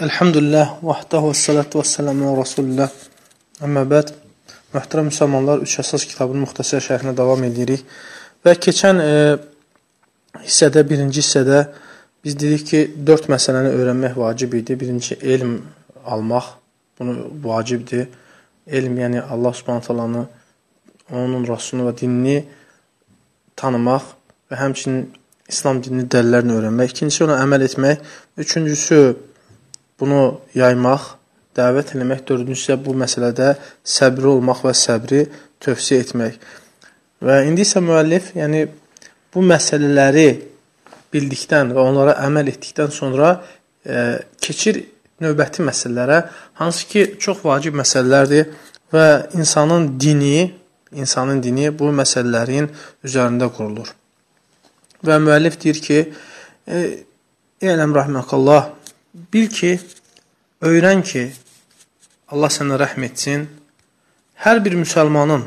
Elhamdülillah, vahdahu və salatu və selamu və rasulullah. Əmmə bəd, mühtərəm müsəlmanlar, 3 əsas kitabının müxtəsər şərhinə davam edirik. Və keçən hissədə, birinci hissədə biz dedik ki, 4 məsələni öyrənmək vacib idi. Birinci, elm almaq, bunu vacibdir. Elm, yəni Allah subhanahu taalanı, onun Rasulunu və dinini tanımaq və həmçinin İslam dinini dəlillərlə öyrənmək. İkincisi, ona əməl etmək. Üçüncüsü, bunu yaymaq, dəvət eləmək. Dördüncüsü, bu məsələdə səbri olmaq və səbri tövsiyə etmək. Və indi isə müəllif, yəni bu məsələləri bildikdən və onlara əməl etdikdən sonra keçir növbəti məsələlərə, hansı ki, çox vacib məsələlərdir və insanın dini bu məsələlərin üzərində qurulur. Və müəllif deyir ki, eləm rəhməkallah, bil ki, öyrən ki, Allah sənə rəhm etsin, hər bir müsəlmanın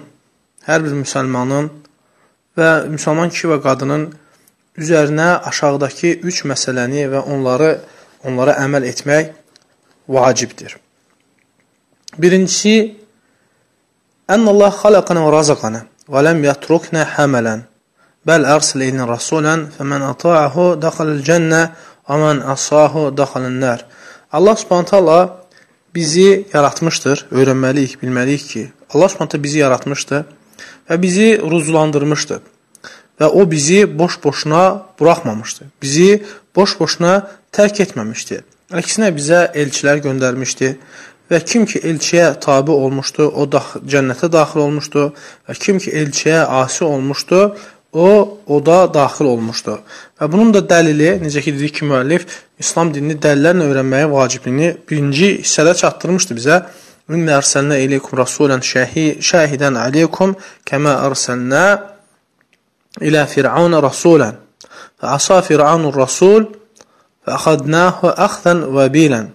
və müsəlman kişi və qadının üzərinə aşağıdakı 3 məsələni və onlara əməl etmək vacibdir. Birincisi, Ənəlləh xaləqənə və razəqənə və ləm yatruknə həmələn bəl ərsələ ilin rasulən fəmən ata'ahu daxaləl cənnə və mən asahu daxalən nər. Allah subhanahu taala bizi yaratmışdır, öyrənməliyik, bilməliyik ki, Allah subhanahu taala bizi yaratmışdır və bizi ruzlandırmışdır. Və o bizi boş-boşuna buraxmamışdır. Bizi boş-boşuna tərk etməmişdir. Əksinə bizə elçilər göndərmişdir. Və kim ki elçiyə tabi olmuşdur, o cənnətə daxil olmuşdur. Və kim ki elçiyə asi olmuşdur, o da daxil olmuşdur. Və bunun da dəlili, necə ki dedik ki, müəllif İslam dinini dəlillərlə öyrənməyə vacibliyini birinci hissədə çatdırmışdı bizə. İnnə ərsəlnə ileykum rasulən şəhidən aleykum kəmə ərsəlnə ilə Fir'aunə rasulən. Və asa Fir'aunur rasul və əxadnəhu əxdən və bilən.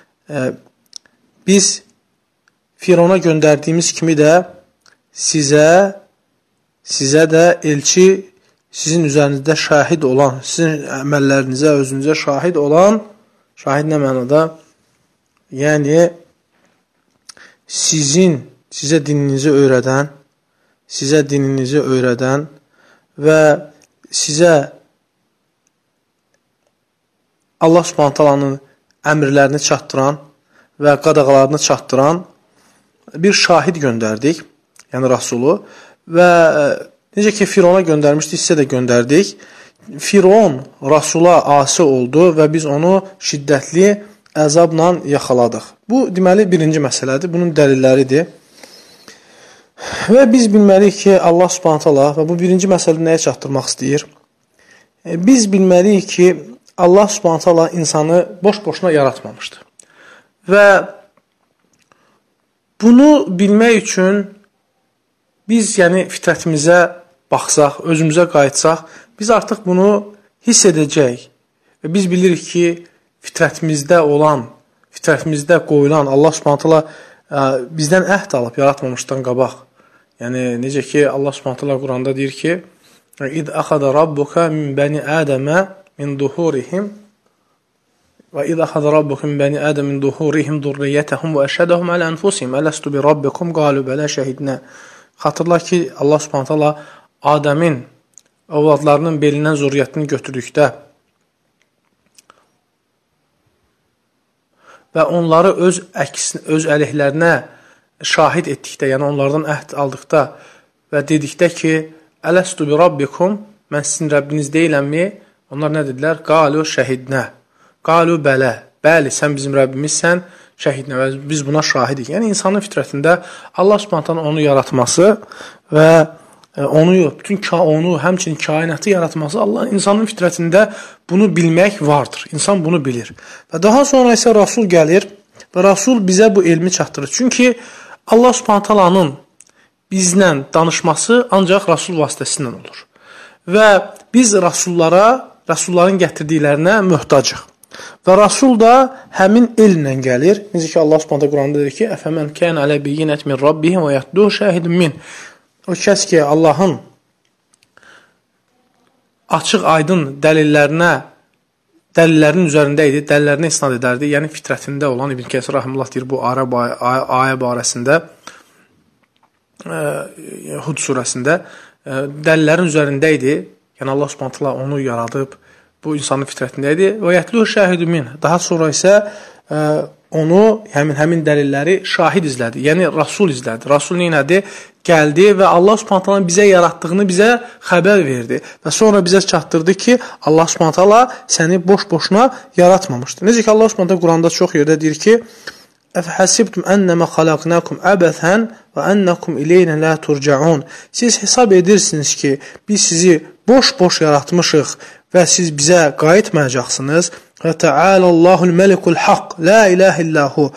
Biz Firona göndərdiyimiz kimi də sizə də elçi sizin üzərinizdə şahid olan, sizin əməllərinizə, özünüzə şahid olan, şahid nə mənada? Yəni, sizə dininizi öyrədən və sizə Allah subhanahu taalanın əmrlərini çatdıran və qadağalarını çatdıran bir şahid göndərdik, yəni Rasulu. Və necə ki, Firona göndərmişdik, sizə də göndərdik. Firon Rasula asi oldu və biz onu şiddətli əzabla yaxaladıq. Bu, deməli, birinci məsələdir, bunun dəlilləridir. Və biz bilməliyik ki, Allah subhanahu taala, və bu birinci məsələ nəyə çatdırmaq istəyir? Biz bilməliyik ki, Allah subhanahu taala insanı boş-boşuna yaratmamışdır. Və bunu bilmək üçün biz, yəni fitrətimizə baxsaq, özümüzə qayıtsaq, biz artıq bunu hiss edəcəyik. Və biz bilirik ki, fitrətimizdə qoyulan Allah subhanahu taala bizdən əhd alıb yaratmamışdan qabaq. Yəni, necə ki, Allah subhanahu taala Quranda deyir ki, İd əxədə rabbuka min bəni ədəmə min duhurihim və İd əxədə rabbuka min bəni ədəm min duhurihim durriyyətəhum və əşhədəhum alə ənfusihim ələstu bi rabbikum qalu bələ şəhidnə. Xatırla ki, Allah subhanahu taala Adəmin övladlarının belindən zürriyyətini götürdükdə və onları öz əleyhlərinə şahid etdikdə, yəni onlardan əhd aldıqda və dedikdə ki, ələstu bi rabbikum, mən sizin Rəbbiniz deyiləmmi? Onlar nə dedilər? Qalu şəhidnə. Qalu bələ. Bəli, sən bizim Rəbbimizsən, şəhidnə və biz buna şahidik. Yəni, insanın fitrətində Allah subhanahu onu yaratması və onu, həmçinin kainatı yaratması, Allah insanın fitrətində bunu bilmək vardır. İnsan bunu bilir. Və daha sonra isə Rasul gəlir və Rasul bizə bu elmi çatdırır. Çünki Allah subhanahu bizlə danışması ancaq Rasul vasitəsindən olur. Və biz Rasulların gətirdiklərinə möhtacıq. Və Rasul da həmin elmlə gəlir. Necə ki, Allah subhanahu Quranda deyir ki, əfəmən kən alə biyyinət min rabbihim və yətduh şəhidin min. O kəs ki, Allahın açıq aydın dəlillərinə dəlillərin üzərində idi, dəlillərinə isnad edərdi. Yəni fitrətində olan İbn Kəsir rahimehullah deyir bu ayə barəsində Hud surəsində dəlillərin üzərində idi. Yəni Allah Subhanahu taala onu yaradıb, bu insanın fitrətində idi. Və yətlu şahidun min. Daha sonra isə onu həmin dəlilləri şahid izlədi. Yəni Rasul izlədi. Rasul nə etdi? Gəldi və Allah Subhanahu taala bizə yaratdığını bizə xəbər verdi. Və sonra bizə çatdırdı ki, Allah Subhanahu taala səni boş-boşuna yaratmamışdır. Necə ki Allah Subhanahu taala Quranda çox yerdə deyir ki: "Əfhəsibtum ennema xalaqnakum abathan və ennakum ileynə la turcaun." Siz hesab edirsiniz ki, biz sizi boş-boş yaratmışıq və siz bizə qayıtmayacaqsınız. Və Teala'llahul melikul haqq, la ilahe illahu.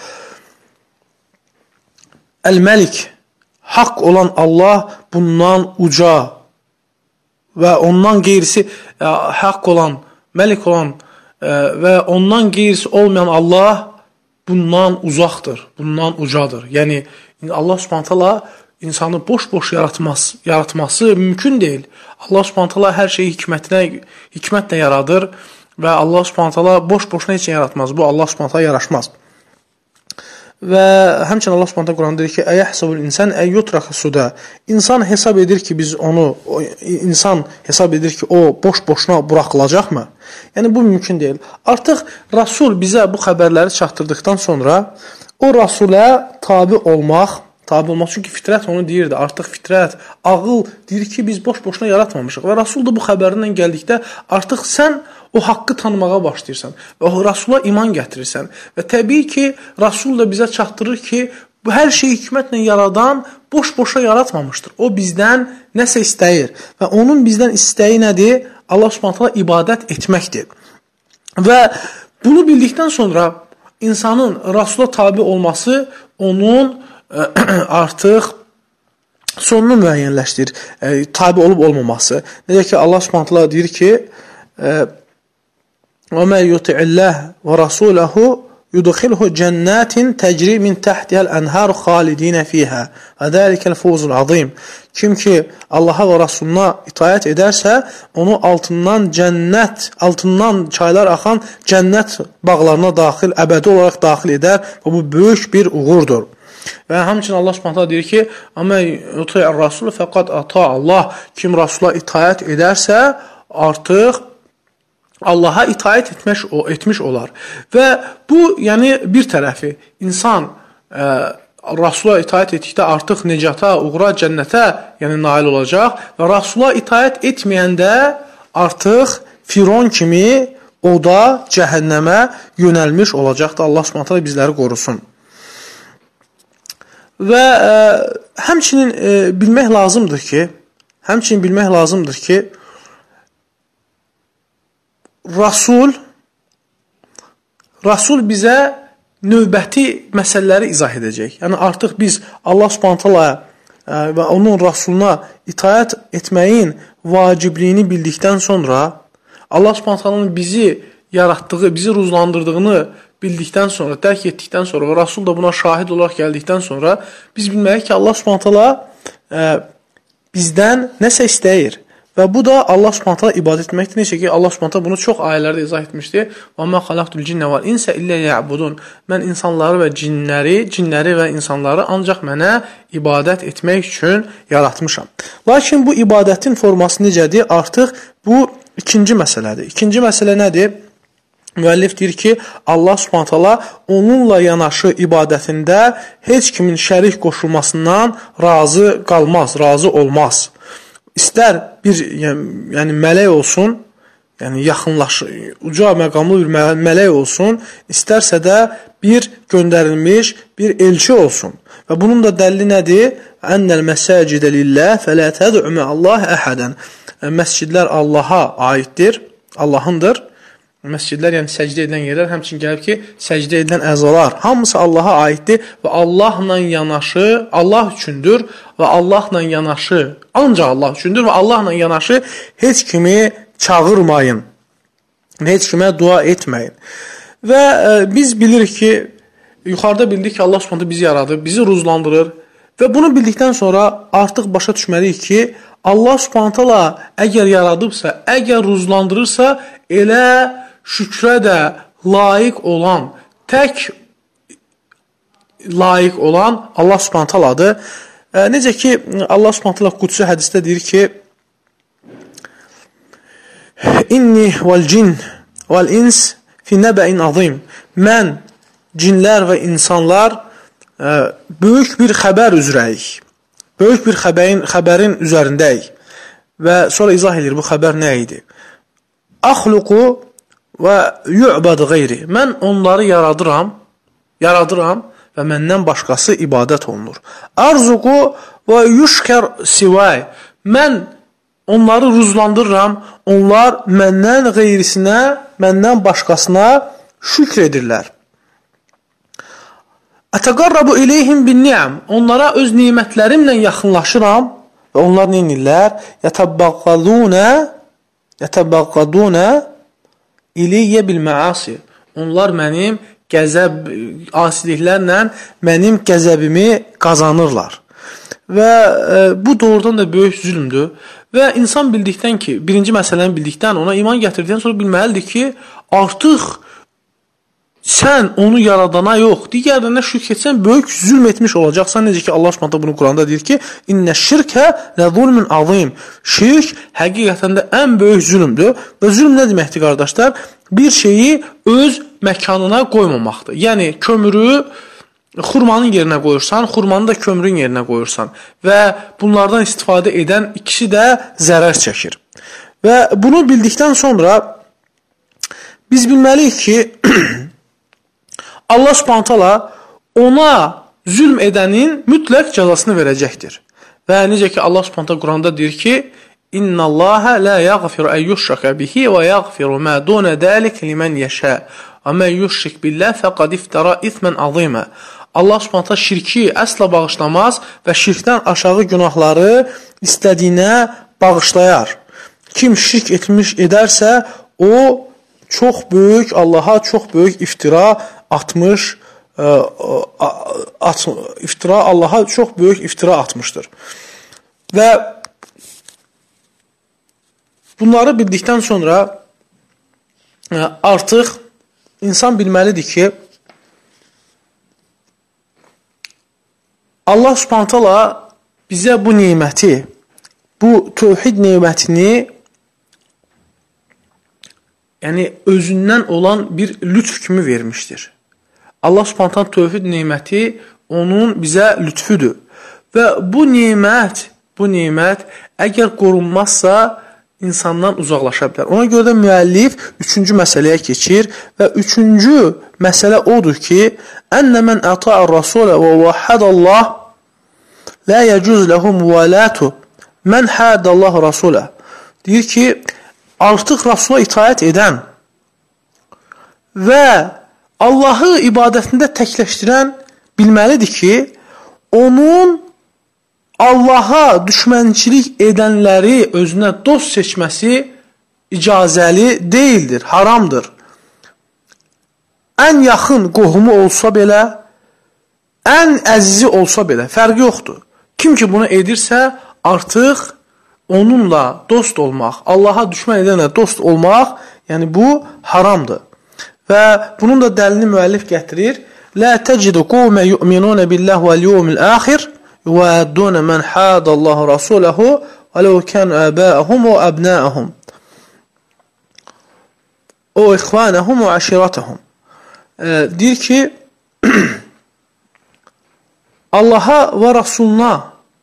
El-Melik, haqq olan Allah bundan uca və ondan qeyrisi haqq olan, Melik olan və ondan qeyrisi olmayan Allah bundan uzaqdır, bundan ucadır. Yəni Allah Subhanahu taala insanı boş-boş yaratması mümkün deyil. Allah Subhanahu taala hər şeyi hikmətlə yaradır və Allah Subhanahu taala boş-boşuna heç yaratmaz. Bu Allah Subhanahu taala yaraşmaz. Və həmçinin Allah Subhanahu taala Quranda deyir ki: "Əyəhsabul insan əyyutraka suda." İnsan hesab edir ki, insan hesab edir ki, o boş-boşuna buraxılacaqmı? Yəni bu mümkün deyil. Artıq Rasul bizə bu xəbərləri çatdırdıqdan sonra o Rasulə tabe olmaq çünki fitrət onu deyirdi. Artıq fitrət, ağıl deyir ki, biz boş-boşuna yaratmamışıq. Və Rasul da bu xəbərlə gəldikdə artıq sən o haqqı tanımağa başlayırsan və o Rasula iman gətirirsən. Və təbii ki, Rasul da bizə çatdırır ki, bu hər şeyi hikmətlə yaradan boş-boşa yaratmamışdır. O bizdən nəsə istəyir və onun bizdən istəyi nədir? Allah Subhanahu taala ibadət etməkdir. Və bunu bildikdən sonra insanın Rasula tabe olması onun artıq sonunu müəyyənləşdirir. Tabe olub olmaması. Necə ki Allah Subhanahu taala deyir ki: "Və mə yuti'illah və rasulahu yudkhilhu cennetin tecri min tahtiha'l enhar halidin fiha. Və zəlikəl fawzul azim." Kim ki Allaha və Rasuluna itaat edərsə, onu altından çaylar axan cənnət bağlarına əbədi olaraq daxil edər və bu böyük bir uğurdur. Və həmçinin Allah Subhanahu taala deyir ki: "Amma yuti'ir rasul faqad ata Allah." Kim Rasula itaat edərsə, artıq Allaha itaat etmiş olar. Və bu, yəni bir tərəfi insan Rasula itaat etdikdə artıq necata, uğura, cənnətə, yəni nail olacaq və Rasula itaat etməyəndə artıq Firon kimi o da cəhənnəmə yönəlmiş olacaqdır. Allah Subhanahu taala bizləri qorusun. Və həmçinin bilmək lazımdır ki, Rasul bizə növbəti məsələləri izah edəcək. Yəni artıq biz Allah Subhanahu taala və onun Rasuluna itaat etməyin vacibliyini bildikdən sonra, Allah Subhanahu taalanın bizi yaratdığı, bizi ruzlandırdığını bildikdən sonra, dərk etdikdən sonra və Rasul da buna şahid olaraq gəldikdən sonra biz bilməliyik ki, Allah Subhanahu taala bizdən nəsə istəyir. Və bu da Allah Subhanahu taala ibadət etməkdir. Necə ki Allah Subhanahu taala bunu çox ayələrdə izah etmişdir. "Və mə xalaqtul cinnə vəl insə illə ya'budun." Mən insanları və cinləri və insanları ancaq mənə ibadət etmək üçün yaratmışam. Lakin bu ibadətin forması necədir? Artıq bu ikinci məsələdir. İkinci məsələ nədir? Müəllif deyir ki, Allah Subhanahu taala onunla yanaşı ibadətində heç kimin şərik qoşulmasından razı qalmaz, razı olmaz. İstər bir yəni mələk olsun, yəni uca məqamlı bir mələk olsun, istərsə də bir göndərilmiş bir elçi olsun. Və bunun da dəlili nədir? Ennel mesacidə lillah fələ təd'u ma'allahi əhadən. Məscidlər Allaha aiddir, Allahındır. Məscidlər, yəni səcdə edilən yerlər, həmçinin gəlib ki, səcdə edilən əzalar hamısı Allaha aiddir və Allahla yanaşı, Allah üçündür və Allahla yanaşı, ancaq Allah üçündür və Allahla yanaşı heç kimi çağırmayın, heç kimə dua etməyin. Və biz bilirik ki, yuxarıda bildik ki, Allah Subhanahu bizi yaradır, bizi ruzlandırır və bunu bildikdən sonra artıq başa düşməliyik ki, Allah Subhanahu əgər yaradıbsa, əgər ruzlandırırsa, elə şükrə də layiq olan, tək layiq olan Allah Subhanahu taaladır. Necə ki, Allah Subhanahu taala qudsi hədisdə deyir ki, İnni vəl cin vəl ins fi nəbəin azim. Mən, cinlər və insanlar böyük bir xəbər üzrəyik. Böyük bir xəbərin üzərindəyik. Və sonra izah edir, bu xəbər nə idi? Axluqu və yu'bad qeyri. Mən onları yaradıram və məndən başqası ibadət olunur. Arzuqu və yuşkər sivay. Mən onları ruzlandırıram, onlar məndən qeyrisinə, məndən başqasına şükr edirlər. Ətəqarrabu ileyhim bin ni'am. Onlara öz nimətlərimlə yaxınlaşıram və onlar nə edirlər? Yətəbəqqaduna ileyyə bil məasi. Onlar mənim asiliklərlə mənim qəzəbimi qazanırlar. Və bu doğrudan da böyük zülmdür. Və insan bildikdən ki, birinci məsələni bildikdən, ona iman gətirdikdən sonra bilməlidir ki, artıq sən onu yaradana yox, digərlərinə şirk etsən, böyük zülm etmiş olacaqsan. Necə ki, Allah Subhanahu bunu Quranda deyir ki, İnnə şirkə ləzulmun azim. Şirk həqiqətən də ən böyük zülmdür. Və zülm nə deməkdir, qardaşlar? Bir şeyi öz məkanına qoymamaqdır. Yəni, kömürü xurmanın yerinə qoyursan, xurmanı da kömürün yerinə qoyursan və bunlardan istifadə edən ikisi də zərər çəkir. Və bunu bildikdən sonra biz bilməliyik ki, Allah Subhanahu taala ona zülm edənin mütləq cəzasını verəcəkdir. Və necə ki, Allah Subhanahu taala Quranda deyir ki, İnnallaha la yaghfiru an yushraka bihi və yaghfiru ma duna zalik limen yasha. Və men yushrik billah faqad iftara isman azima. Allah Subhanahu taala şirki əsla bağışlamaz və şirkdən aşağı günahları istədiyinə bağışlayar. Kim şirk edərsə, o Allaha çox böyük iftira atmış, Allaha çox böyük iftira atmışdır. Və bunları bildikdən sonra artıq insan bilməlidir ki, Allah Subhanahu taala bizə bu neməti, bu tövhid nemətini, yəni özündən olan bir lütf kimi vermişdir. Allah Subhanahu taala tövhid neməti onun bizə lütfüdür. Və bu nemət əgər qorunmazsa insandan uzaqlaşa bilər. Ona görə də müəllif 3-cü məsələyə keçir və 3-cü məsələ odur ki, ənnə mən əta'ar rasulə və vəhədəllah lə yəcüz ləhu müvələtü mən hədəllah rasulə. Deyir ki, artıq Rasula itaət edən və Allahı ibadətində təkləşdirən bilməlidir ki, onun Allaha düşmənçilik edənləri özünə dost seçməsi icazəli deyildir, haramdır. Ən yaxın qohumu olsa belə, ən əzizi olsa belə, fərqi yoxdur. Kim ki bunu edirsə, artıq onunla dost olmaq, Allaha düşmən edənlə dost olmaq, yəni bu haramdır. Və bunun da dəlini müəllif gətirir. Lə təcidu qovmə yu'minunə billəh vəl-yevmil əxir يُوَادُّونَ مَنْ حَادَ اللّٰهُ رَسُولَهُ وَلَوْ كَانُوا آبَاءَهُمْ وَأَبْنَاءَهُمْ وَإِخْوَانَهُمْ وَعَشِيرَتَهُمْ. Deyir ki, Allaha və Rasuluna,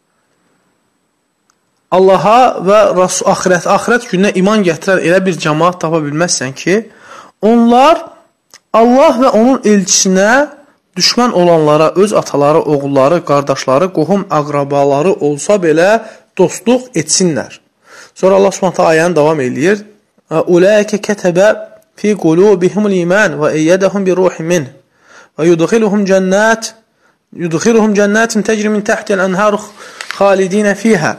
Allaha və axirət gününə iman gətirən elə bir cəmaat tapa bilməzsən ki, onlar Allah və onun elçisinə düşmən olanlara, öz ataları, oğulları, qardaşları, qohum, əqrabaları olsa belə dostluq etsinlər. Sonra Allah Subhanahu ayəni davam edir. Ulaikə kətəbə fi qulubihimul iman və eyyədəhum bi ruhin min və yudxiluhum cənnatin təcri min təhtil ənhar xalidinə fiyhə.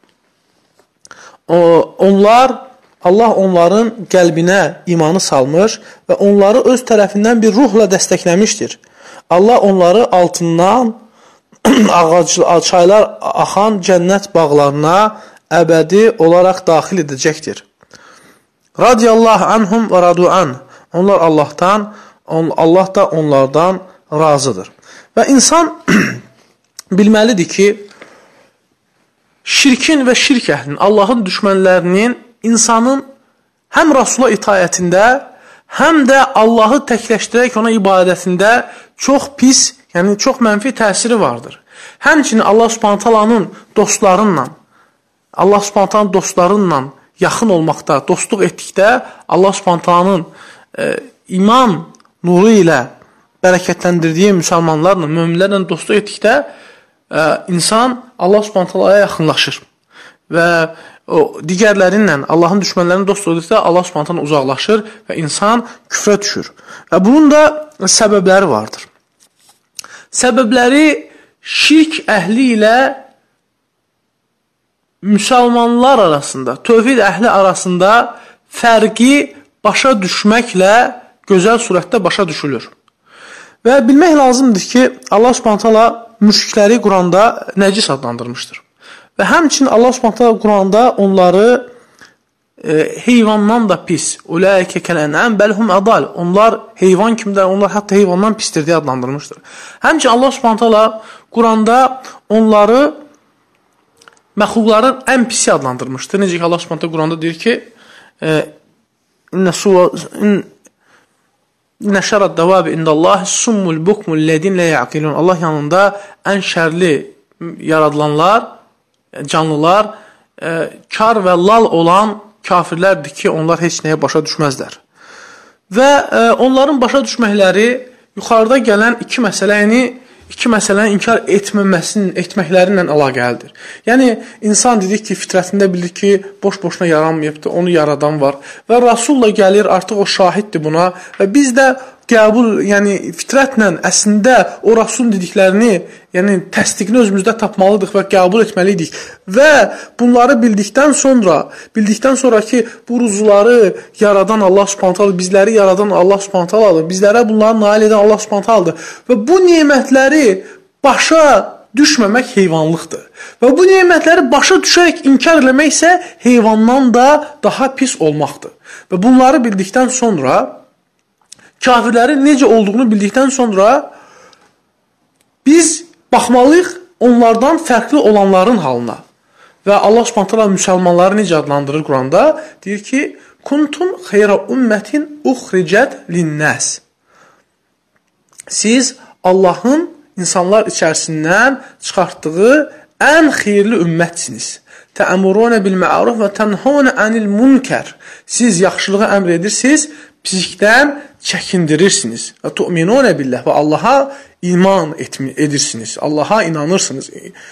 Allah onların qəlbinə imanı salmış və onları öz tərəfindən bir ruhla dəstəkləmişdir. Allah onları altından çaylar axan cənnət bağlarına əbədi olaraq daxil edəcəkdir. Radiyallahu anhum və radu'an. Onlar Allahdan, Allah da onlardan razıdır. Və insan bilməlidir ki, şirkin və şirk əhlinin, Allahın düşmənlərinin insanın həm Rasula itayətində, həm də Allahı təkləşdirərək ona ibadətində çox pis, yəni çox mənfi təsiri vardır. Həmçinin Allah Subhanahu taalanın dostlarınla, Allah Subhanahu taalanın dostlarınla yaxın olmaqda, dostluq etdikdə, Allah Subhanahu taalanın iman nuru ilə bərəkətləndirdiyi müsəlmanlarla, möminlərlə dostluq etdikdə, insan Allah Subhanahu taalaya yaxınlaşır və o digərlərinlə, Allahın düşmənlərinin dost olduqda Allah Subhanahu taala uzaqlaşır və insan küfrə düşür. Və bunun da səbəbləri vardır. Səbəbləri şirk əhli ilə müsəlmanlar arasında, tövhid əhli arasında fərqi başa düşməklə gözəl surətdə başa düşülür. Və bilmək lazımdır ki, Allah Subhanahu taala müşrikləri Quranda nəcis adlandırmışdır. Və həmçinin Allah Subhanahu taala Quranda onları heyvandan da pis. Ulaike kələnəm bəlhum adal. Onlar heyvan kimdir? Onlar hətta heyvandan pisdir deyə adlandırmışdır. Həmçinin Allah Subhanahu taala Quranda onları məxluqların ən pisi adlandırmışdır. Necə ki Allah Subhanahu taala Quranda deyir ki, İnne şərrəd dəvabi indallahi summul bukmul ledin la yaqilun. Allah yanında ən şərli yaradılanlar, canlılar, kar və lal olan kafirlərdir ki, onlar heç nəyə başa düşməzlər. Və onların başa düşməkləri yuxarıda gələn iki məsələni inkar etməklərinlə əlaqəlidir. Yəni, insan dedik ki, fitrətində bilir ki, boş-boşuna yaranmayıbdır, onu yaradan var. Və Rasulla gəlir, artıq o şahiddir buna və biz də qəbul, yəni fitrətlə əslində o Rasulun dediklərini, yəni təsdiqini özümüzdə tapmalıyıq və qəbul etməliydik. Və bunları bildikdən sonra ki, bu ruzuları yaradan Allah Subhanahu taala, bizləri yaradan Allah Subhanahu taaladır, bizlərə bunları nail edən Allah Subhanahu taaladır. Və bu nemətləri başa düşməmək heyvanlıqdır. Və bu nemətləri başa düşərək inkar eləmək isə heyvandan da daha pis olmaqdır. Və bunları bildikdən sonra, kafirlərin necə olduğunu bildikdən sonra biz baxmalıyıq onlardan fərqli olanların halına. Və Allah Subhanahu taala müsəlmanları necə adlandırır Quranda? Deyir ki, kuntum xeyra ümmətin uxricət linnəs. Siz Allahın insanlar içərisindən çıxartdığı ən xeyirli ümmətsiniz. Təəmuruna bil ma'ruf və tənhuna anil munkar. Siz yaxşılığı əmr edirsiniz, pislikdən çəkindirirsiniz. Və tu'minuna billah və Allaha iman edirsiniz. Allaha inanırsınız.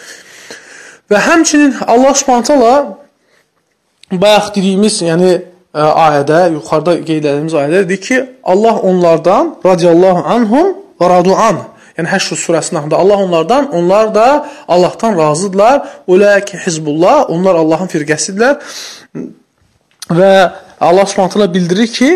Və həmçinin Allah Subhanahu taala bayaq dediyimiz, yəni ayədə, yuxarıda qeyd etdiyimiz ayədə deyir ki, Allah onlardan radiyallahu anhum və radu an. Yəni Həşr surəsində Allah onlardan, onlar da Allahdan razıdırlar. Ulaike hizbullah, onlar Allahın firqəsidirlər. Və Allah Subhanahu taala bildirir ki,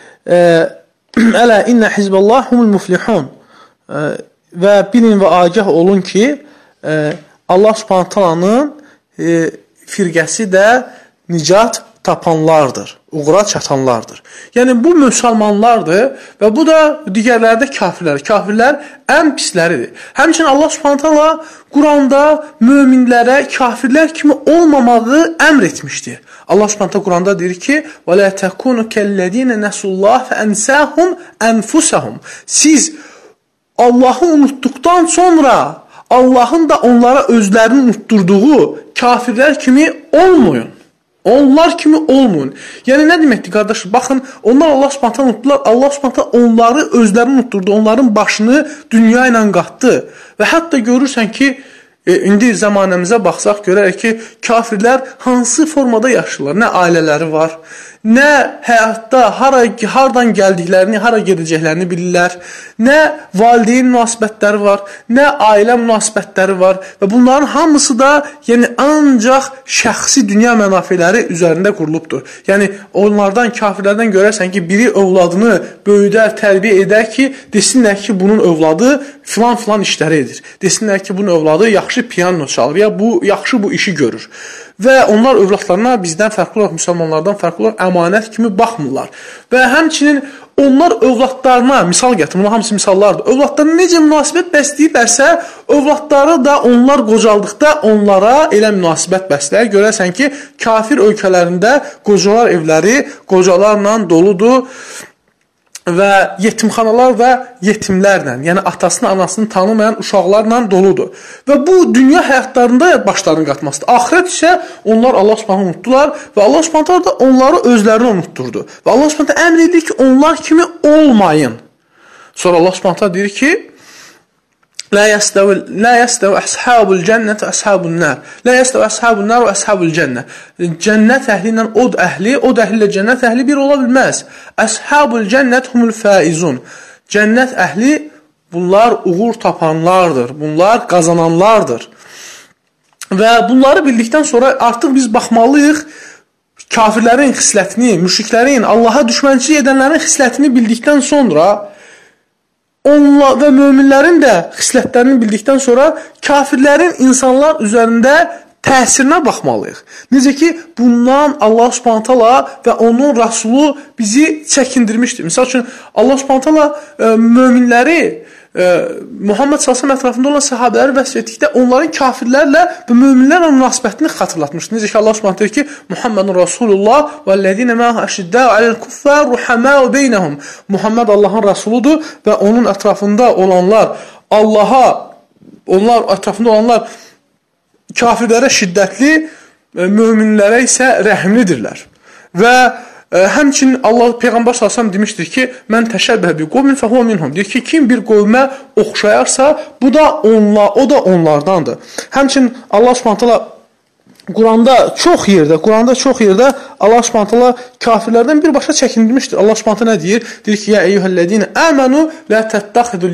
Ələ innə hizballah humul muflihun. Və bilin və agah olun ki, Allah Subhanahu taalanın firqəsi də nicat tapanlardır, uğura çatanlardır. Yəni bu müsəlmanlardır və bu da digərləri də kafirlər. Kafirlər ən pisləridir. Həmçinin Allah Subhanahu taala Quranda möminlərə kafirlər kimi olmamağı əmr etmişdir. Allah Subhanahu taala Quranda deyir ki: "Və la takunu kellezina nasullah fa ansahum anfusahum." Siz Allahı unutduqdan sonra Allahın da onlara özlərini unutturduğu kafirlər kimi olmayın. Onlar kimi olmayın. Yəni nə deməkdir qardaşlar? Baxın, onlar Allah Subhanahu taala unutdular. Allah Subhanahu taala onları özlərini unutturdu. Onların başını dünya ilə qatdı. Və hətta görürsən ki, indi zamanımıza baxsaq görərək ki, kafirlər hansı formada yaşayırlar? Nə ailələri var, nə həyatda hardan gəldiklərini, hara gedəcəklərini bilirlər, nə valideyn münasibətləri var, nə ailə münasibətləri var və bunların hamısı da yəni ancaq şəxsi dünya mənafeləri üzərində qurulubdur. Yəni onlardan, kafirlərdən görərsən ki, biri övladını böyüdər, tərbiyə edər ki, desinlər ki, bunun övladı filan işləri edir. Desinlər ki, bunun övladı yaxşı piano çalır, ya yaxşı bu işi görür. və onlar övladlarına bizdən fərqli olaraq, müsəlmanlardan fərqli olaraq əmanət kimi baxmırlar. Və həmçinin onlar övladlarına, misal gətirir, bunlar hamısı misallardır, övladlarına necə münasibət bəsləyirlərsə, övladları da onlar qocaldıqda onlara elə münasibət bəsləyir. Görərsən ki, kafir ölkələrində qocalar evləri qocalarla doludur və yetimxanalar və yetimlərlə, yəni atasını, anasını tanımayan uşaqlarla doludur. Və bu, dünya həyatlarında başlarını qatmasıdır. Axirət isə onlar Allah Subhanahu unutdular və Allah Subhanahu da onları özlərini unutturdu. Və Allah Subhanahu əmr edir ki, onlar kimi olmayın. Sonra Allah Subhanahu deyir ki, La yəstəv əshabul cənnət və əshabul nər. La yəstəv əshabul nər və əshabul cənnət. Cənnət əhli ilə od əhli ilə cənnət əhli bir ola bilməz. Əshabul cənnət humul faizun. Cənnət əhli bunlar uğur tapanlardır. Bunlar qazananlardır. Və bunları bildikdən sonra artıq biz baxmalıyıq kafirlərin xislətini, müşriklərin, Allaha düşmənçilik edənlərin xislətini bildikdən sonra və möminlərin də xislətlərini bildikdən sonra kafirlərin insanlar üzərində təsirinə baxmalıyıq. Necə ki, bundan Allah Subhanahu taala və onun Rəsulu bizi çəkindirmişdir. Məsəl üçün, Allah Subhanahu taala möminləri, Muhammed s.ə.v ətrafında olan səhabələri vəsf etdikdə onların kafirlərlə və möminlərlə münasibətini xatırlatmışdır. Necə ki, Allah Subhanahu deyir ki, Muhammedun Rasulullah vəl-ləzīne ma'ahu əşiddəu aləl-kuffar ruhəməu beynəhum. Muhammed Allahın Rəsuludur və onun ətrafında olanlar onlar ətrafında olanlar kafirlərə şiddətli, möminlərə isə rəhimlidirlər. Və həmçinin Allah Peyğəmbər sallallahu demişdir ki, mən təşəbbəhə bi qovmin fəhuva minhum. Deyir ki, kim bir qovmə oxşayarsa, o da onlardandır. Həmçinin Allah Subhanahu Quranda çox yerdə Allah Subhanahu kafirlərdən birbaşa çəkindirmişdir. Allah Subhanahu nə deyir? Deyir ki, ya eyyuhellezine amanu la tattakhidul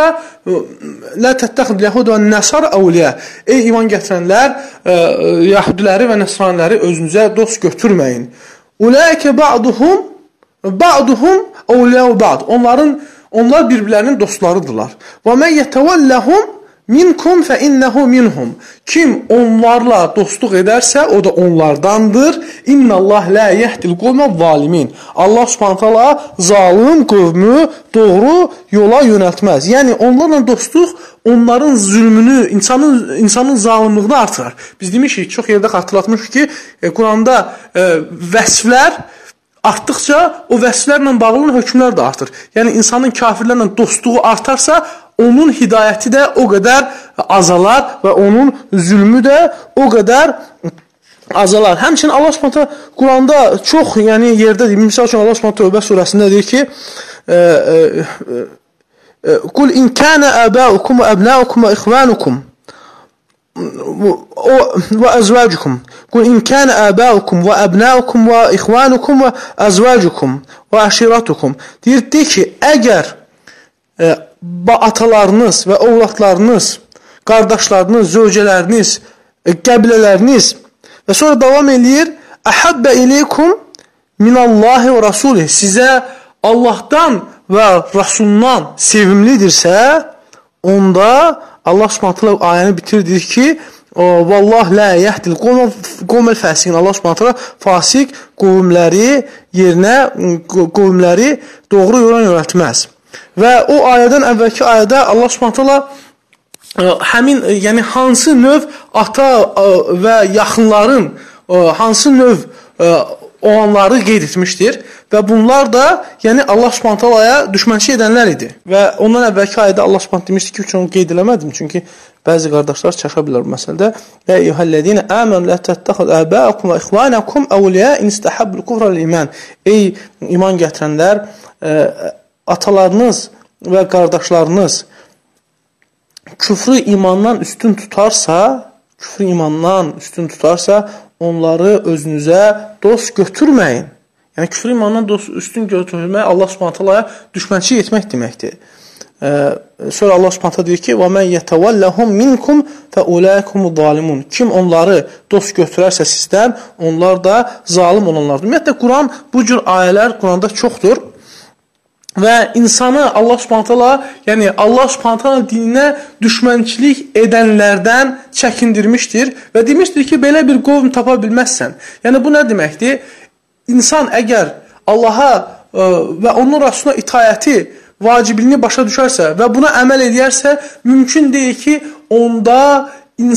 yahuda və nasara awliya. Ey iman gətirənlər, Yahudiləri və Nəsraniləri özünüzə dost götürməyin. Ulaike ba'duhum awliya'u ba'd. Onlar bir-birlərinin dostlarıdırlar. Və men yetevellahum minkum fe innehu minhum. Kim onlarla dostluq edərsə, o da onlardandır. İnnallah la yehdil qavmez zalimin. Allah Subhanahu taala zalim qövmü doğru yola yönəltməz. Yəni onlarla dostluq onların zülmünü, insanın zalimliyini artırar. Biz demişik, çox yerdə xatırlatmışıq ki, Quranda vəsflər artdıqca o vəsflərlə bağlı hökmlər də artır. Yəni insanın kafirlərlə dostluğu artarsa, onun hidayəti də o qədər azalar və onun zülmü də o qədər azalar. Həmçinin Allah Subhanahu Quranda çox yerdə deyir. Məsəl üçün Allah Subhanahu Tövbə surəsində deyir ki, Qul in kana abaukum və abnaukum və ixvanukum və azvacukum. Qul in kana abaukum və abnaukum və ixvanukum və azvacukum və aşiratukum. Deyir ki, əgər atalarınız və ovladlarınız, qardaşlarınız, zövcələriniz, qəbilələriniz və sonra davam eləyir, əhabbə ileykum minallahi və rasulih. Sizə Allahdan və Rasulundan sevimlidirsə, onda Allah Subhanahu ayəni bitirdir ki, vallah la yehdil qavmel fasiqin. Allah Subhanahu fasik qövmləri doğru yola yönəltməz. Və o ayədən əvvəlki ayədə Allah Subhanahu həmin, yəni hansı növ ata və yaxınların hansı növ olanları qeyd etmişdir və bunlar da yəni Allah Subhanahu düşmənçilik edənlər idi. Və ondan əvvəlki ayədə Allah Subhanahu demişdi ki, onu qeyd eləmədim, çünki bəzi qardaşlar çaşa bilər bu məsələdə. Ya eyyuhellezine amanu la tattakhud aba'akum və ikhwanakum awliya in istahabbul kufra lil iman. Ey iman gətirənlər, atalarınız və qardaşlarınız küfrü imandan üstün tutarsa, onları özünüzə dost götürməyin. Yəni küfrü imandan dost üstün götürmək Allah Subhanahu düşmənçilik etmək deməkdir. Sonra Allah Subhanahu deyir ki: "Və men yetevellahum minkum fe ulaikumuz zalimun." Kim onları dost götürərsə sizdən, onlar da zalim olanlardır. Ümumiyyətlə Quran bu cür ayələr Quranda çoxdur. və insanı Allah Subhanahu taala, yəni Allah Subhanahu taala dininə düşmənçilik edənlərdən çəkindirmişdir və demişdir ki, belə bir qovm tapa bilməzsən. Yəni bu nə deməkdir? İnsan əgər Allaha və onun Rasuluna itayəti vacibliyini başa düşərsə və buna əməl edərsə, mümkün deyil ki, onda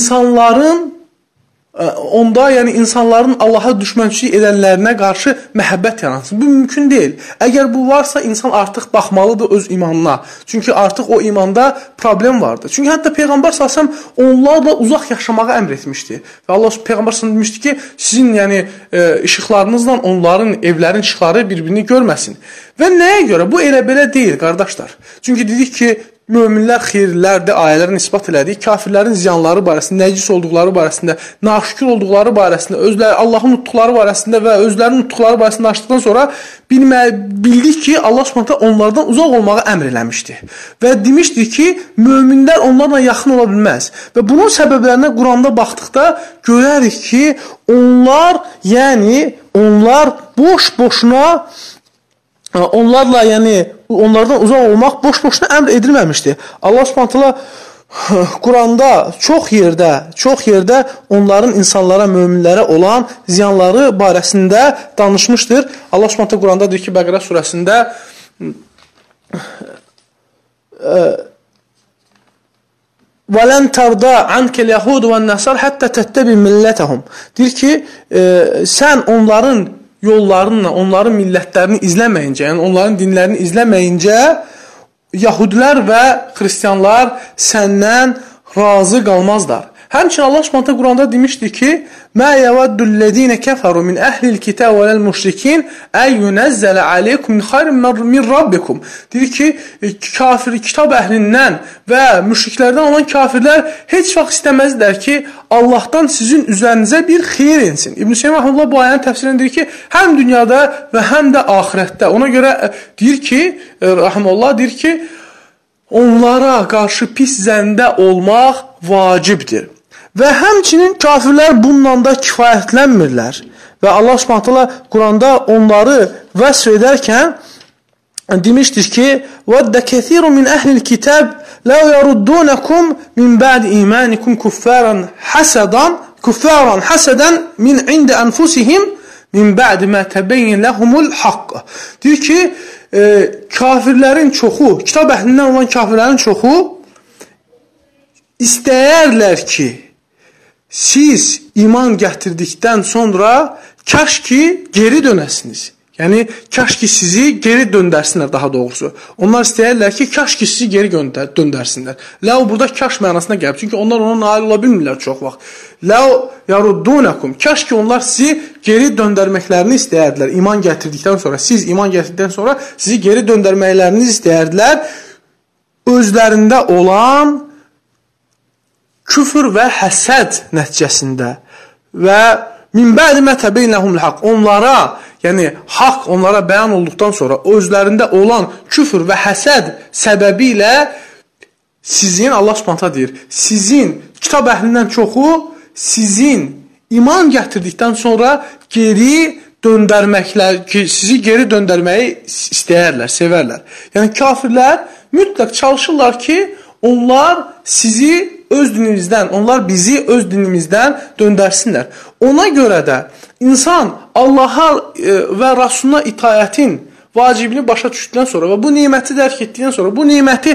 yəni insanların Allaha düşmənçilik edənlərinə qarşı məhəbbət yaransın. Bu mümkün deyil. Əgər bu varsa, insan artıq baxmalıdır öz imanına. Çünki artıq o imanda problem vardır. Çünki hətta Peyğəmbər s.ə.v onlarla uzaq yaşamağı əmr etmişdi. Və Allah Peyğəmbər s.ə.v demişdi ki, sizin yəni işıqlarınızla onların evlərin işıqları bir-birini görməsin. Və nəyə görə? Bu elə belə deyil, qardaşlar. Çünki dedik ki, möminlər xeyirlərdir, ayələrə nisbat elədik. Kafirlərin ziyanları barəsində, nəcis olduqları barəsində, naşükür olduqları barəsində, özləri Allahın unutduqları barəsində və özlərinin unutduqları barəsində danışdıqdan sonra bildik ki, Allah Subhanahu onlardan uzaq olmağı əmr eləmişdi. Və demişdir ki, möminlər onlarla yaxın ola bilməz. Və bunun səbəblərinə Quranda baxdıqda görərik ki, onlar boş-boşuna onlarla, yəni onlardan uzaq olmaq boş-boşuna əmr edilməmişdi. Allah Subhanahu Quranda çox yerdə onların insanlara, möminlərə olan ziyanları barəsində danışmışdır. Allah Subhanahu Quranda deyir ki, Bəqərə surəsində وَلَنْ تَرْضَى عَنْكَ الْيَهُودُ وَالنَّصَارُ حَتَّى تَتَّبِعَ مِلَّتَهُمْ. Deyir ki, sən onların yollarınla, onların millətlərini izləməyincə, yəni onların dinlərini izləməyincə, Yahudilər və Xristianlar səndən razı qalmazlar. Həmçinin Allah Subhanahu Quranda demişdi ki, مَا يَوَدُّ الَّذ۪ينَ كَفَرُوا مِنْ أَهْلِ الْكِتَابِ وَلَا الْمُشْرِكِينَ اَنْ يُنَزَّلَ عَلَيْكُمْ مِنْ خَيْرٍ مِنْ رَبِّكُمْ. Deyir ki, kitab əhlindən və müşriklərdən olan kafirlər heç vaxt istəməzlər ki, Allahdan sizin üzərinizə bir xeyir insin. İbn-i Seyyid Rəhməhullah bu ayənin təfsirində deyir ki, həm dünyada və həm də axirətdə. Ona görə deyir ki, Rəhməhullah deyir ki, onlara qarşı pis zəndə olmaq vacibdir. Və həmçinin kafirlər bununla da kifayətlənmirlər. Və Allah Subhanahu Quranda onları vəsf edərkən demişdir ki, وَدَّ كَثِيرٌ مِنْ أَهْلِ الْكِتَابِ لَا يَرُدُّونَكُمْ مِنْ بَعْدِ إِيمَانِكُمْ كُفَّارًا حَسَدًا مِنْ عِنْدِ أَنْفُسِهِمْ مِنْ بَعْدِ مَا تَبَيِّنَ لَهُمُ الْحَقِّ. Deyir ki, kafirlərin çoxu, kitab əhlindən olan kafirlərin çoxu istəyərlər ki, siz iman gətirdikdən sonra kaş ki geri dönəsiniz. Yəni, kaş ki sizi geri döndərsinlər daha doğrusu. Onlar istəyərlər ki, kaş ki sizi geri döndərsinlər. Ləu burada kaş mənasına gəlib. Çünki onlar ona nail ola bilmirlər çox vaxt. Ləu yaruddunakum. Kaş ki onlar sizi geri döndərməklərini istəyərdilər. İman gətirdikdən sonra, siz iman gətirdikdən sonra sizi geri döndərməklərini istəyərdilər. Özlərində olan küfür və həsəd nəticəsində və min bə'di mə təbeyyənəhumul haqq, onlara, yəni haqq onlara bəyan olduqdan sonra özlərində olan küfür və həsəd səbəbi ilə sizin, Allah Subhanahu deyir, sizin kitab əhlindən çoxu sizin iman gətirdikdən sonra sizi geri döndərməyi istəyərlər, sevərlər. Yəni kafirlər mütləq çalışırlar ki, onlar sizi öz dinimizdən, onlar bizi öz dinimizdən döndərsinlər. Ona görə də insan Allaha və Rasuluna itayətin vacibini başa düşdükdən sonra və bu neməti dərk etdikdən sonra bu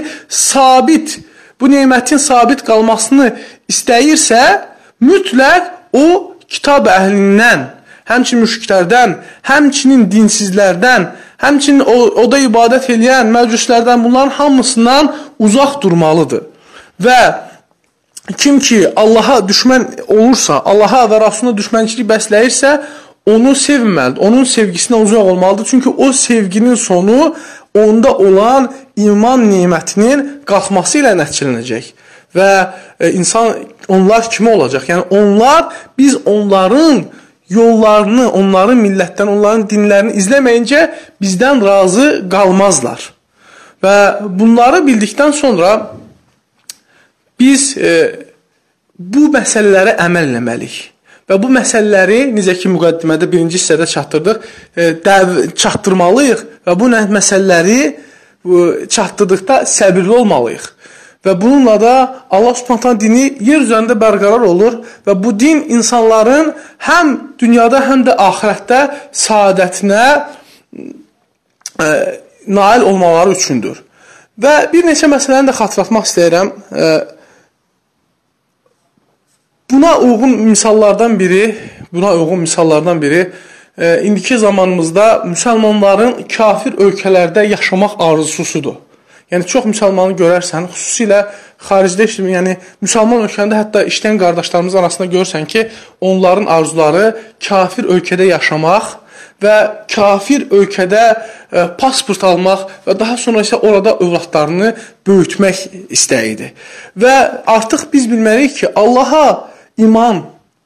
nemətin sabit qalmasını istəyirsə, mütləq o kitab əhlindən, həmçinin müşriklərdən, həmçinin dinsizlərdən, həmçinin oda ibadət edən məcuslərdən, bunların hamısından uzaq durmalıdır. Və kim ki Allaha düşmən olursa, Allaha və Rasuluna düşmənçilik bəsləyirsə, onu sevməlidir, onun sevgisinə uzaq olmalıdır. Çünki o sevginin sonu onda olan iman nemətinin qalxması ilə nəticələnəcək. Və onlar kimi olacaq? Yəni biz onların yollarını, onların millətdən, onların dinlərini izləməyincə bizdən razı qalmazlar. Və bunları bildikdən sonra biz bu məsələlərə əməl eləməliyik. Və bu məsələləri, necə ki müqəddimədə birinci hissədə çatdırdıq, çatdırmalıyıq və bu məsələləri çatdırdıqda səbirli olmalıyıq. Və bununla da Allah Subhanahu dini yer üzərində bərqərar olur və bu din insanların həm dünyada, həm də axirətdə saadətinə nail olmaları üçündür. Və bir neçə məsələni də xatırlatmaq istəyirəm. Buna uyğun misallardan biri, indiki zamanımızda müsəlmanların kafir ölkələrdə yaşamaq arzusudur. Yəni, çox müsəlmanı görərsən, xüsusilə xaricdə işləyir, yəni müsəlman ölkəndə hətta işləyən qardaşlarımız arasında görürsən ki, onların arzuları kafir ölkədə yaşamaq və kafir ölkədə pasport almaq və daha sonra isə orada övladlarını böyütmək istəyidir. Və artıq biz bilməliyik ki, Allaha iman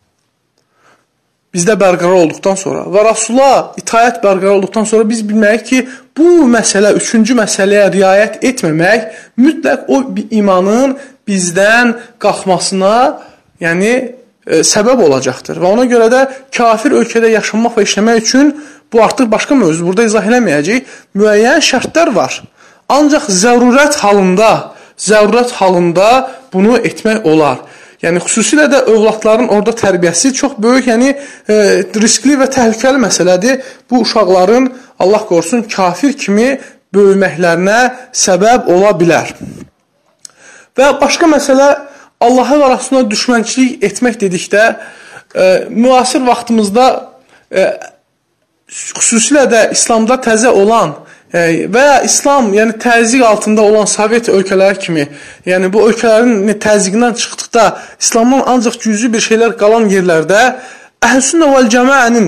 bizdə bərqərar olduqdan sonra və Rasula itaət bərqərar olduqdan sonra biz bilməliyik ki, bu məsələ, üçüncü məsələyə riayət etməmək mütləq o imanın bizdən qalxmasına, yəni səbəb olacaqdır. Və ona görə də kafir ölkədə yaşamaq və işləmək üçün bu artıq başqa mövzu, burada izah eləməyəcək, müəyyən şərtlər var. Ancaq zərurət halında bunu etmək olar. Yəni, xüsusilə də övladların orada tərbiyəsi çox böyük, yəni riskli və təhlükəli məsələdir. Bu uşaqların, Allah qorusun, kafir kimi böyüməklərinə səbəb ola bilər. Və başqa məsələ, Allaha və Rasuluna düşmənçilik etmək dedikdə, müasir vaxtımızda, xüsusilə də İslamda təzə olan və ya İslam, yəni təzyiq altında olan Sovet ölkələri kimi, yəni bu ölkələrin təzyiqindən çıxdıqda İslamdan ancaq cüzi bir şeylər qalan yerlərdə Əhl-Sünnə vəl Cəmaənin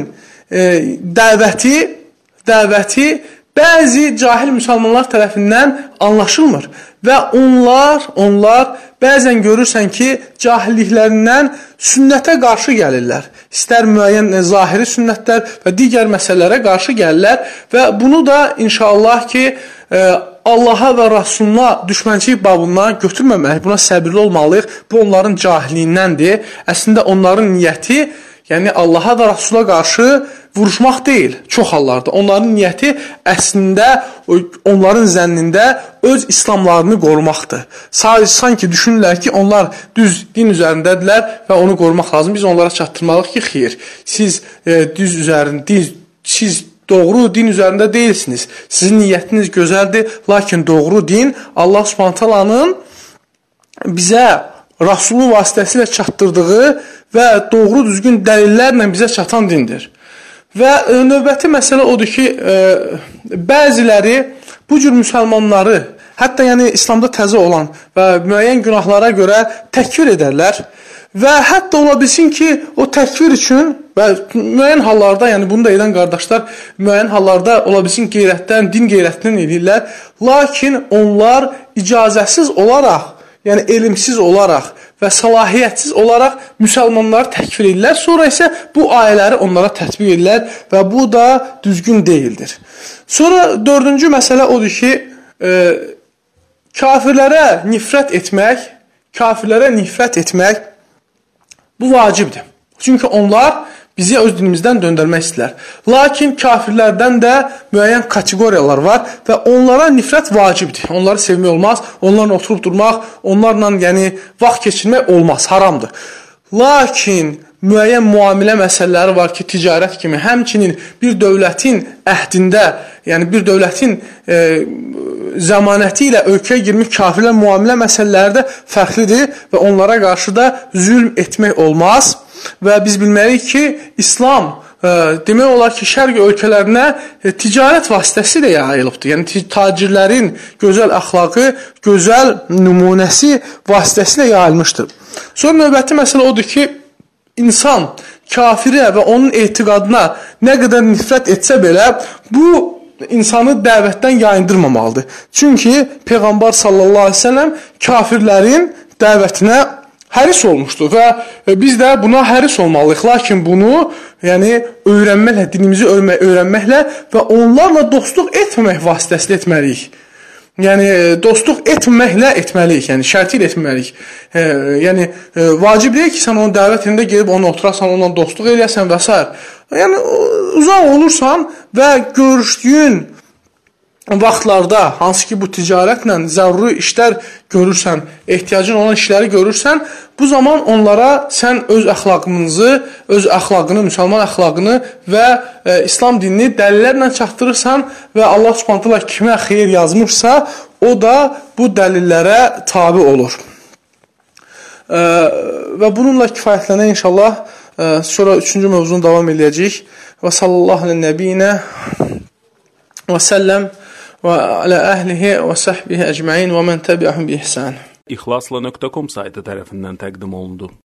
dəvəti bəzi cahil müsəlmanlar tərəfindən anlaşılmır və onlar bəzən görürsən ki, cahilliklərindən sünnətə qarşı gəlirlər. İstər müəyyən zahiri sünnətlər və digər məsələlərə qarşı gəlirlər və bunu da inşallah ki, Allaha və Rasuluna düşmənçilik babından götürməməliyik, buna səbirli olmalıyıq. Bu, onların cahilliğindəndir. Əslində, onların niyyəti, yəni Allaha və Rasula qarşı vuruşmaq deyil, çox hallarda. Onların niyyəti əslində onların zənnində öz İslamlarını qorumaqdır. Sanki düşünürlər ki, onlar düz din üzərindədirlər və onu qorumaq lazım. Biz onlara çatdırmalıyıq ki, xeyr, siz doğru din üzərində deyilsiniz. Sizin niyyətiniz gözəldir, lakin doğru din Allah Subhanahu taalanın bizə Rasulü vasitəsilə çatdırdığı və doğru düzgün dəlillərlə bizə çatan dindir. Və növbəti məsələ odur ki, bəziləri bu cür müsəlmanları, hətta yəni İslamda təzə olan və müəyyən günahlara görə təkfir edərlər və hətta ola bilsin ki, o təkfir üçün və müəyyən hallarda, yəni bunu da edən qardaşlar müəyyən hallarda ola bilsin qeyrətdən, din qeyrətindən edirlər, lakin onlar icazəsiz olaraq, yəni elmsiz olaraq və səlahiyyətsiz olaraq müsəlmanları təkfir edirlər, sonra isə bu ayələri onlara tətbiq edirlər və bu da düzgün deyildir. Sonra dördüncü məsələ odur ki, kafirlərə nifrət etmək bu vacibdir. Çünki onlar bizi öz dinimizdən döndərmək istəyirlər. Lakin kafirlərdən də müəyyən kateqoriyalar var və onlara nifrət vacibdir. Onları sevmək olmaz, onlarla oturub durmaq, onlarla yəni vaxt keçirmək olmaz, haramdır. Lakin müəyyən müamilə məsələləri var ki, ticarət kimi, həmçinin bir dövlətin əhdində, yəni bir dövlətin zəmanəti ilə ölkəyə girmiş kafirlər müamilə məsələləri də fərqlidir və onlara qarşı da zülm etmək olmaz. Və biz bilməliyik ki, İslam demək olar ki, şərq ölkələrinə ticarət vasitəsilə yayılıbdır. Yəni, tacirlərin gözəl əxlaqı, gözəl nümunəsi vasitəsilə yayılmışdır. Sonra növbəti məsələ odur ki, insan kafirə və onun etiqadına nə qədər nifrət etsə belə, bu insanı dəvətdən yayındırmamalıdır. Çünki Peyğəmbər sallallahu aleyhi ve sellem kafirlərin dəvətinə həris olmuşdur və biz də buna həris olmalıyıq. Lakin bunu öyrənməklə, dinimizi öyrənməklə və onlarla dostluq etməmək vasitəsilə etməliyik. Yəni, dostluq etməliyik, yəni şərti ilə etməliyik. Yəni, vacib deyil ki, sən onun dəvətində gelib onu oturasan, onunla dostluq eləyəsən və s. Yəni, uzaq olursan və görüşdüyün vaxtlarda, hansı ki bu ticarətlə zəruri işlər görürsən, ehtiyacın olan işləri görürsən, bu zaman onlara sən öz əxlaqını, müsəlman əxlaqını və İslam dinini dəlillərlə çatdırırsan və Allah Subhanahu taala kimə xeyir yazmışsa, o da bu dəlillərə tabe olur. Və bununla kifayətlənə inşallah sonra 3-cü mövzunu davam edəcəyik. Və sallallahu alə nəbiyinə və səlləm və alə əhlihi və səhbihi əcməin və mən təbiəhum bi ihsan. İxlasla.com saytı tərəfindən təqdim olundu.